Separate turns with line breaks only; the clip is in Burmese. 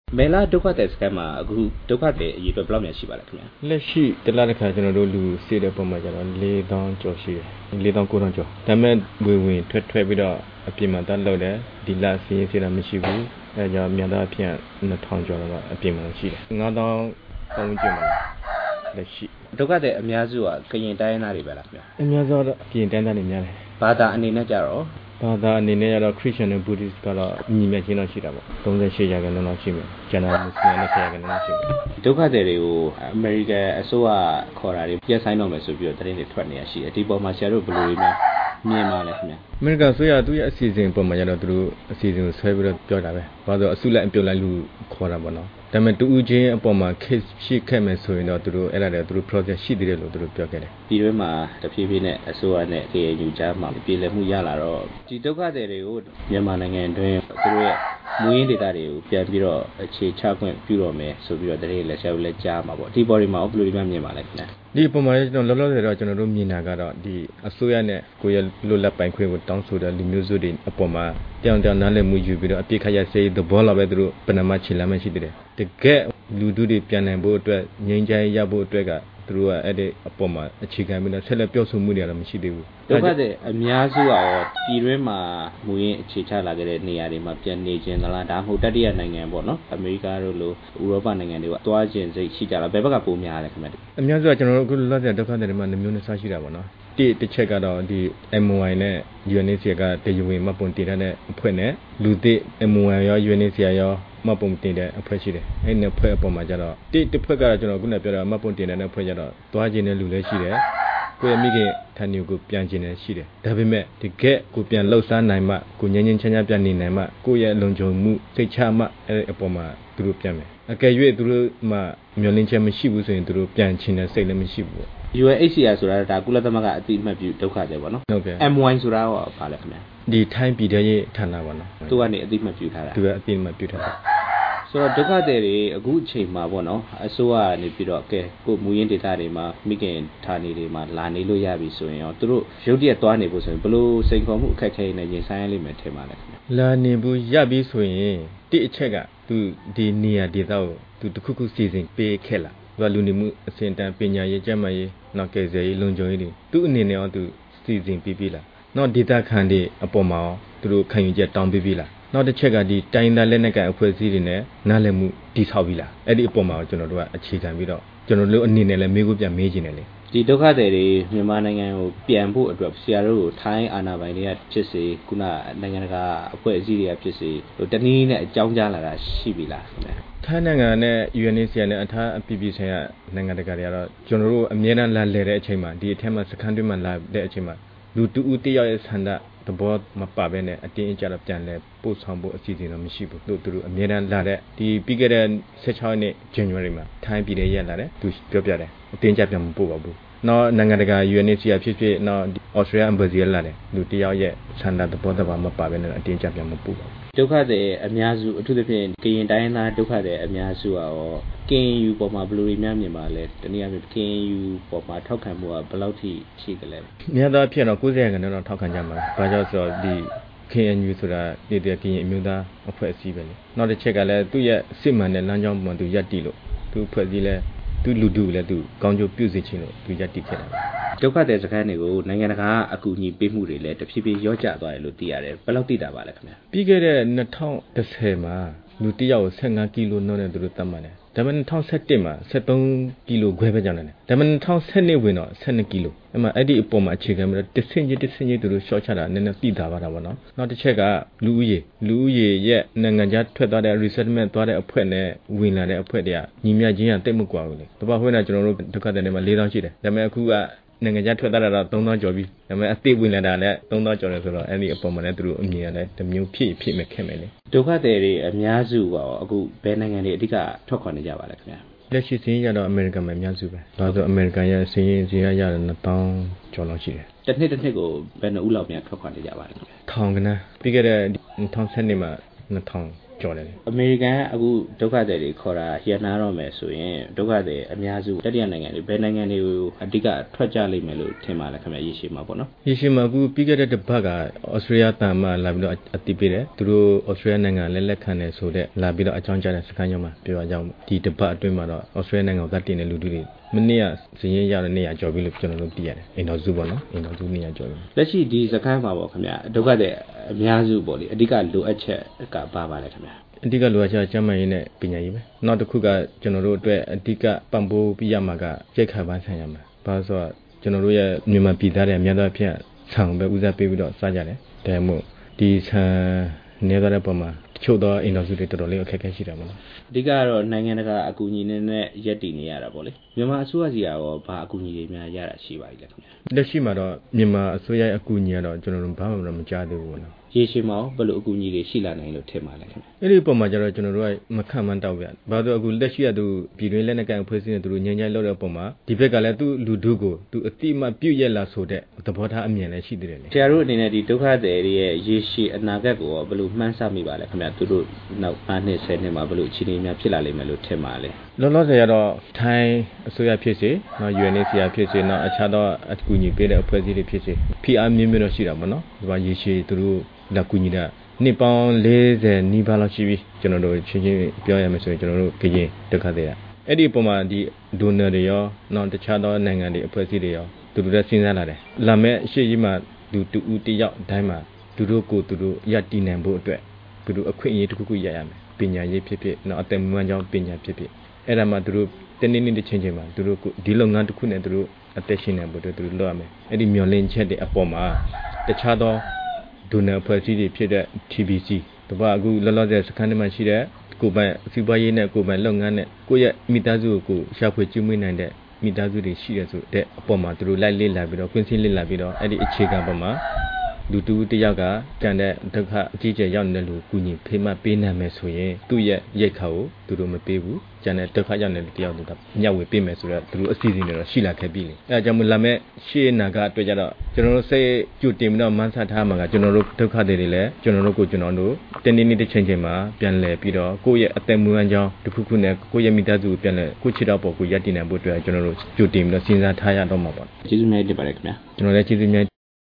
မဲလာဒုက္ခတဲ့စခန်းမှာအခုဒုက္ခတဲ့အရေးအတွက်ဘယ်လောက်များရှိပါလဲခင်ဗျာ
လက်ရှိတလားတစ်ခါကျွန်တော်တို့လူစေတဲ့ပုံမှာကျတော့4000ကျော်ရှိတယ်4900ကျော်ဒါပေမဲ့ဝင်ထွက်ပြီးတော့အပြင်မှာတက်လို့တယ်ဒီလစီးရင်စီးတာမရှိဘူးအဲကြောင့်မြန်သားအဖြစ်2000ကျော်တော့အပြင်မှာရှိတယ်9000ပေါင်းကျင်ပါလက်ရှိ
ဒုက္ခတဲ့အများစုကကရင်တိုင်းရင်းသားတွေပဲလားခင်ဗျာ
အများစုတော့ကရင်တိုင်းသားတွေများတယ်
ဘာသာအနေနဲ့ကြတော့
ဘာသာအနေနဲ့ကတော့ Christian နဲ့ Buddhist ကတော့ညီမြချင်းတော့ရှိတာပေါ့38ရာခိုင်နှုန်းလောက်ရှိမယ်ကျန်တာ Muslim နဲ့20ရာခိုင်နှုန်းလောက်ရှိမယ်
ဒုက္ခသည်တွေကိုအမေရိကန်အစိုးရခေါ်တာတွေပြတ်ဆိုင်တော့မယ်ဆိုပြီးတော့သတင်းတွေထွက်နေရရှိတယ်ဒီပေါ်မှာဆရာတို့ဘယ်လိုများမြင်ပါလဲခင်ဗျာ
အမေရိကန်ဆိုရသူရဲ့အစီအစဉ်ပုံမှာကျတော့သူတို့အစီအစဉ်ကိုဆွဲပြီးတော့ပြောတာပဲဘာလို့အစုလိုက်အပြုံလိုက်လူခေါ်တာပေါ့နော်ဒါပေမဲ့တူဦးချင်းအပေါ်မှာ case ရှိခဲ့မယ်ဆိုရင်တော့သူတို့အဲ့ဒါတွေသူတို့ project ရှိသေးတယ်လို့သူတို့ပြောခဲ့တယ်
ဒီတွင်းမှာတဖြည်းဖြည်းနဲ့အစိုးရနဲ့ KNU ကြားမှာပြည်လည်မှုရလာတော့ဒီဒုက္ခသည်တွေကိုမြန်မာနိုင်ငံတွင်းသူတို့ရဲ့မူရင်းဒေသတွေကိုပြန်ပြီးတော့အခြေချခွင့်ပြုတော့မယ်ဆိုပြီးတော့တရေလက်ချက်လက်ကြားမှာပေါ့ဒီပေါ်တွေမှာဘယ်လိုဒီမှမြင်ပါလဲခင်ဗျာ
ဒီပုံမှာကျွန်တော်လောလောဆယ်တော့ကျွန်တော်တို့မြင်တာကတော့ဒီအစိုးရနဲ့ကိုယ့်ရဲ့လွတ်လပ်ပိုင်ခွင့်ကိုတောင်းဆိုတဲ့လူမျိုးစုတွေအပေါ်မှာတောင်နားလည်မှုယူပြီးတော့အပြစ်ခတ်ရစေသဘောလောက်ပဲသူတို့ပဏာမချေလမ်းမရှိသေးတယ်တကယ်လူထုတွေပြန်နိုင်ဖို့အတွက်ငြိမ်းချမ်းရဖို့အတွက်ကသူတို့ကအဲ့ဒီအပေါ်မှာအခြေခံပြီးတော့ဆက်လက်ပြောဆိုမှုတွေကတော့မရှိသေးဘူး
ဒုက္ခသည်အများစုကပြည်တွင်းမှာမူရင်းအခြေချလာခဲ့တဲ့နေရာတွေမှာပြန်နေခြင်းသလားဒါမှမဟုတ်တတိယနိုင်ငံပေါ့နော်အမေရိကတို့လိုဥရောပနိုင်ငံတွေကသွားခြင်းစိတ်ရှိကြလားဘယ်ဘက်ကပိုများလဲခင်ဗျာ
အများစုကကျွန်တော်တို့အခုလောလောဆယ်ဒုက္ခသည်တွေမှာနှမျိုးနဲ့စားရှိတာပေါ့နော်တစ်ချက်ကတော့ဒီ MOI နဲ့ UNHCR ကတရားဝင်မှတ်ပုံတင်တဲ့အဖွဲ့နဲ့လူသစ် MOI ရော UNHCR ရောမှတ်ပုံတင်တဲ့အဖွဲ့ရှိတယ်အဲ့ဒီအဖွဲ့အပေါ်မှာကျတော့တစ်ဖွဲ့ကတော့ကျွန်တော်ခုနပြောတာမှတ်ပုံတင်တဲ့အဖွဲ့ကျတော့သွားခြင်းတဲ့လူလည်းရှိတယ်ကိုယ့်မိခင်ထန်မျိုးကိုပြန်ခြင်းလည်းရှိတယ်ဒါပေမဲ့တကယ်ကိုပြန်လှုပ်ရှားနိုင်မှကိုငြင်းငြင်းချမ်းချမ်းပြန်နေနိုင်မှကိုယ့်ရဲ့လုံခြုံမှုစိတ်ချမှအဲ့ဒီအပေါ်မှာသူတို့ပြန်မယ်အကယ်၍သူတို့မှမျောလင်းချက်မရှိဘူးဆိုရင်သူတို့ပြန်ခြင်းတဲ့စိတ်လည်းမရှိဘူး
UNHCR ဆိုတာဒါကုလသမဂ္ဂအသိအမှတ်ပြုဒုက္ခသည်ပေါ့နော်
ဟုတ်ကဲ့
MOI ဆိုတာရောဘာလဲခင်ဗျာ
ဒီထိုင်းပြည်တဲ့ရေးဌာနပေါ့နော်
သူကနေအသိအမှတ်ပြုထားတာ
သူကအသိအမှတ်ပြုထားတာ
ဆိုတော့ဒုက္ခသည်တွေအခုအချိန်မှာပေါ့နော်အစိုးရကနေပြီးတော့ကဲကိုမူရင်းဒေသတွေမှာမိခင်ဌာနေတွေမှာလာနေလို့ရပြီဆိုရင်ရောသူတို့ရုပ်တရက်သွားနေဖို့ဆိုရင်ဘလို့စိန်ခေါ်မှုအခက်အခဲနဲ့ရင်ဆိုင်ရလိမ့်မယ်ထင်ပါလဲခင်ဗျာ
လာနေဖို့ရပြီဆိုရင်တိအချက်ကသူဒီနေရာဒေသကိုသူတခုခုစီစဉ်ပေးခဲ့လားသူကလူနေမှုအစဉ်တန်းပညာရေးကျန်းမာရေးနောက်ကယ်ဆယ်ရေးလုံခြုံရေးတွေသူ့အနေနဲ့ရောသူစီစဉ်ပေးပြီလားနောက်ဒေသခံတွေအပေါ်မှာရောသူတို့ခံယူချက်တောင်းပေးပြီလားနောက်တစ်ချက်ကဒီတိုင်းသားလက်နက်ကိုင်အဖွဲ့အစည်းတွေနဲ့နားလည်မှုတည်ဆောက်ပြီလားအဲ့ဒီအပေါ်မှာကျွန်တော်တို့ကအခြေခံပြီးတော့ကျွန်တော်တို့အနေနဲ့လည်းမေးခွန်းပြန်မေးခြင်းတယ်လေ
ဒီဒုက္ခသည်တွေမြန်မာနိုင်ငံကိုပြန်ဖို့အတွက်ဆရာတို့ကိုထိုင်းအာဏာပိုင်တွေကဖြစ်စေခုနနိုင်ငံတကာအဖွဲ့အစည်းတွေကဖြစ်စေတနည်းနဲ့အကြောင်းကြားလာတာရှိပြီလားခင်ဗျာ
ထိုင်းနိုင်ငံနဲ့ UNHCR နဲ့အထားအပြည်ပြည်ဆိုင်ရာနိုင်ငံတကာတွေကတော့ကျွန်တော်တို့အမြဲတမ်းလာလည်တဲ့အချိန်မှာဒီအထက်မှာစခန်းတွင်းမှာလာတဲ့အချိန်မှာလူတူဦးတယောက်ရဲ့ဆန္ဒသဘောမပါဘဲနဲ့အတင်းအကျပ်ပြန်လဲပို့ဆောင်ဖို့အစီအစဉ်တော့မရှိဘူးသူတို့အမြဲတမ်းလာတဲ့ဒီပြီးခဲ့တဲ့16ရက်နေ့ January မှာထိုင်းပြည်ထဲရက်လာတယ်သူပြောပြတယ်အတင်းကျပ်ပြန်မပို့ပါဘူးနောက်နိုင်ငံတကာ UNHCR ဖြစ်ဖြစ်နောက် Australia Embassy လာတယ်လူတယောက်ရဲ့ဆန္ဒသဘောမပါဘဲနဲ့အတင်းကျပ်ပြန်မပို့ပါဘူး
ဒုက္ခသည်အများစုအထူးသဖြင့်ကရင်တိုင်းသားဒုက္ခသည်အများစုရော KNU ပေါ်မှာဘယ်လိုများမြင်ပါလဲတနည်းအားဖြင့် KNU ပေါ်မှာထောက်ခံမှုကဘယ်လောက်ထိရှိကြလဲ
များသောအားဖြင့်တော့90ရာခိုင်နှုန်းတော့ထောက်ခံကြမှာဘာကြောင့်ဆိုတော့ဒီ KNU ဆိုတာနေတဲ့ကရင်အမျိုးသားအဖွဲ့အစည်းပဲလေနောက်တစ်ချက်ကလည်းသူ့ရဲ့စစ်မှန်တဲ့လမ်းကြောင်းပေါ်သူရပ်တည်လို့သူဖွဲ့စည်းလဲသူလူထုလည်းသူကောင်းကျိုးပြုစေခြင်းလို့သူရပ်တည်ခဲ့တာ
ဒုက္ခသည်စခန်းတွေကိုနိုင်ငံတကာအကူအညီပေးမှုတွေလည်းတဖြည်းဖြည်းရော့ကျသွားတယ်လို့သိရတယ်ဘယ်လောက်သိတာပါလဲခင်ဗျာ
ပြီးခဲ့တဲ့2010မှာလူတစ်ယောက်ကို15ကီလိုနှုန်းနဲ့သူတို့သတ်မှတ်တယ်ဒါပေမဲ့2017မှာ73ကီလိုခွဲပဲကျန်တယ်ဒါပေမဲ့2012ဝင်တော့12ကီလိုအဲ့မှာအဲ့ဒီအပေါ်မှာအခြေခံပြီးတော့တစ်ဆင့်ချင်းသူတို့ရှော့ချတာနည်းနည်းသိတာပါတော့ဗောနော်နောက်တစ်ချက်ကလူဦးရေရဲ့နိုင်ငံခြားထွက်သွားတဲ့ resettlement သွားတဲ့အဖွဲ့နဲ့ဝင်လာတဲ့အဖွဲ့တွေကညီမျှချင်းကတိတ်မကွာဘူးလေတပတ်ခွင့်ကကျွန်တော်တို့ဒုက္ခသည်တွေမှာ4000ရှိတယ်ဒါပေမဲ့အခုကနိုင်ငံခြားထွက်သွားတာတော့3000ကျော်ပြီဒါပေမဲ့အသိဝင်လာတာလည်း3000ကျော်တယ်ဆိုတော့အဲ့ဒီအပေါ်မှာလည်းသူတို့အမြင်ရတယ်တမျိုးဖြစ်မဲ့ခဲ့မယ်လေ
ဒုက္ခသည်တွေအများစုပေါ့အခုဘယ်နိုင်ငံတွေအဓိကထွက်ခွာနေကြပါလဲခင်ဗျာ
လက်ရှိစင်းရတော့အမေရိကန်မှာအများစုပဲဒါဆိုအမေရိကန်ရဲ့စင်းရရတယ်1000ကျော်လောက်ရှိတယ်
တစ်နှစ်ကိုဘယ်နှဦးလောက်များထွက်ခွာနေကြပါလဲခင်ဗျာ
1000ကနန်းပြီးခဲ့တဲ့2010နှစ်မှာ2000 ကြော်တယ်
အမေရိကန်ကအခုဒုက္ခသည်တွေခေါ်တာရန်နာတော့မယ်ဆိုရင်ဒုက္ခသည်အများစုတတိယနိုင်ငံတွေဘယ်နိုင်ငံတွေကိုအဓိကထွက်ကြလိမ့်မယ်လို့ထင်ပါလဲခင်ဗျာရေရှည်မှာပေါ့နော်
ရေရှည်မှာအခုပြီးခဲ့တဲ့တစ်ပတ်ကဩစတြေးလျတန်မှလာပြီးတော့အတိပေးတယ်သူတို့ဩစတြေးလျနိုင်ငံလက်ခံတယ်ဆိုတဲ့လာပြီးတော့အကြောင်းကြားတဲ့စခန်းရောက်မှာပြောကြအောင်ဒီတစ်ပတ်အတွင်းမှာတော့ဩစတြေးလျနိုင်ငံကိုသတ်တင်တဲ့လူတွေမနေ့ကစည်ရင်ရတဲ့နေရာကြော်ပြီးလို့ကျွန်တော်တို့သိရတယ်အိမ်တော်စုပေါ့နော်အိမ်တော်စုနေရာကြော်ပြီး
လက်ရှိဒီစခန်းမှာပေါ့ခင်ဗျာဒုက္ခသည်အများစုပေါ့လေအဓိကလိုအပ်ချက်ကပါလဲခင်ဗျာ
အဓိကလိုအပ်ချက်ကျန်းမာရေးနဲ့ပညာရေးပဲနောက်တစ်ခုကကျွန်တော်တို့အတွက်အဓိကပံ့ပိုးပြရမှာကရိတ်ခါပန်းဆိုင်ရမှာဘာလို့ဆိုတော့ကျွန်တော်တို့ရဲ့မြန်မာပြည်သားတွေအများသောအားဖြင့်ဆံပဲဦးစားပေးပြီးတော့စားကြတယ်ဒါမှမဟုတ်ဒီဆံနေကြတဲ့ပုံမှာတချို့သောအိမ်တော်စုတွေတော်တော်လေးအခက်အခဲရှိတာပေါ့နော်
အဓိကတော့နိုင်ငံတကာအကူအညီနဲ့ရက်တည်နေရတာပေါ့လေမြန်မာအစိုးရစီရောဘာအကူအညီတွေများရတာရှိပါလိမ့်လဲခင်ဗျာ
လက်ရှိမှာတော့မြန်မာအစိုးရအကူအညီကတော့ကျွန်တော်တို့ဘာမှမကြားသေးဘူးပေါ့နော်
ရေရှည်မှာဘယ်လိုအကူအညီတွေရှိလာနိုင်လို့ထင်ပါလဲခင်ဗျ
။အဲ့ဒီပုံမှာကျတော့ကျွန်တော်တို့ကမခံမှန်းတောက်ပြ။ဘာလို့အခုလက်ရှိကသူပြည်တွင်းလက်နက်ကန်အဖွဲ့အစည်းနဲ့သူတို့ညှဉ်းညှိလုပ်တဲ့ပုံမှာဒီဘက်ကလည်းသူ့လူထုကိုသူအတိမပြုတ်ရက်လာဆိုတဲ့သဘောထားအမြင်လည်းရှိသေးတယ်လေ
။ဆရာတို့အနေနဲ့ဒီဒုက္ခသည်တွေရဲ့ရေရှည်အနာဂတ်ကိုဘယ်လိုမှန်းဆမိပါလဲခင်ဗျ။သူတို့နောက်5နှစ်10နှစ်မှာဘယ်လိုအခြေအနေများဖြစ်လာလိမ့်မယ်လို့ထင်ပါလဲ
။လောလောဆယ်ကတော့ထိုင်းအစိုးရဖြစ်စေနော် UNHCR ဖြစ်စေနော်အခြားသောအကူအညီပေးတဲ့အဖွဲ့အစည်းတွေဖြစ်စေ PR မျိုးတော့ရှိတာပေါ့နော်။ဒီမှာရေရှည်သူတို့လက်ကူညီတာနှစ်ပေါင်း40နီးပါးလောက်ရှိပြီကျွန်တော်တို့ချင်းချင်းပြောရမယ်ဆိုရင်ကျွန်တော်တို့ကရင်ဒုက္ခသည်အဲ့ဒီပုံမှာဒီဒိုနာတွေရောနောက်တခြားသောနိုင်ငံတွေအဖွဲ့အစည်းတွေရောသူတို့လည်းစဉ်းစားလာတယ်လာမဲ့အရှိကြီးမှာသူတူဦးတယောက်အတိုင်းမှာသူတို့ကိုသူတို့ရတည်နိုင်ဖို့အတွက်သူတို့အခွင့်အရေးတစ်ခုခုရရမယ်ပညာရေးဖြစ်ဖြစ်နောက်အသက်မွေးကြောင်းပညာဖြစ်ဖြစ်အဲ့ဒါမှသူတို့တင်းတင်းတင်းချင်းချင်းမှာသူတို့ဒီလုပ်ငန်းတစ်ခုနဲ့သူတို့အသက်ရှင်နိုင်ဖို့အတွက်သူတို့လုပ်ရမယ်အဲ့ဒီမျှော်လင့်ချက်တွေအပေါ်မှာတခြားသောဒိုနာဖွဲ့စည်းတွေဖြစ်တဲ့ TBC တပတ်အခုလောလောဆယ်စခန်းထဲမှာရှိတဲ့ကိုပိုင်စီးပွားရေးနဲ့ကိုပိုင်လုပ်ငန်းနဲ့ကိုယ့်ရဲ့မိသားစုကိုရှာဖွေကျွေးမွေးနိုင်တဲ့မိသားစုတွေရှိရဆိုတဲ့အပေါ်မှာသူတို့လိုက်လေ့လာပြီးတော့ကွင်းစင်းလေ့လာပြီးတော့အဲ့ဒီအခြေခံပေါ်မှာလူတူတယောက်ကကြံတဲ့ဒုက္ခအကြီးကျယ်ရောက်နေတဲ့လူကူညီဖေးမှပေးနိုင်မယ်ဆိုရင်သူ့ရဲ့ရိတ်ခါကိုသူတို့မပေးဘူးကြံတဲ့ဒုက္ခရောက်နေတဲ့တယောက်တို့ကညှဝေပေးမယ်ဆိုတော့သူတို့အစီအစဉ်တွေတော့ရှိလာခဲ့ပြီလေအဲဒါကြောင့်မလာမဲ့ရှေ့နာကအတွက်ကြတော့ကျွန်တော်တို့စိတ်ကြိုတင်ပြီးတော့မန်းဆထားမှာကကျွန်တော်တို့ဒုက္ခတွေလည်းကျွန်တော်တို့တင်းတင်းတစ်ချိန်မှာပြန်လဲပြီးတော့ကိုယ့်ရဲ့အသက်မွေးဝမ်းကြောင်းတစ်ခုခုနဲ့ကိုယ့်ရဲ့မိသားစုကိုပြန်လဲကိုယ့်ခြေတော့ပေါ်ကိုရည်တည်နိုင်ဖို့အတွက်ကျွန်တော်တို့ကြိုတင်ပြီးတော့စဉ်းစားထားရတော့မှာပါ
ကျေးဇူးများတင်ပါတယ်ခင်ဗျာ
ကျွန်တော်လည်းကျေးဇူးများ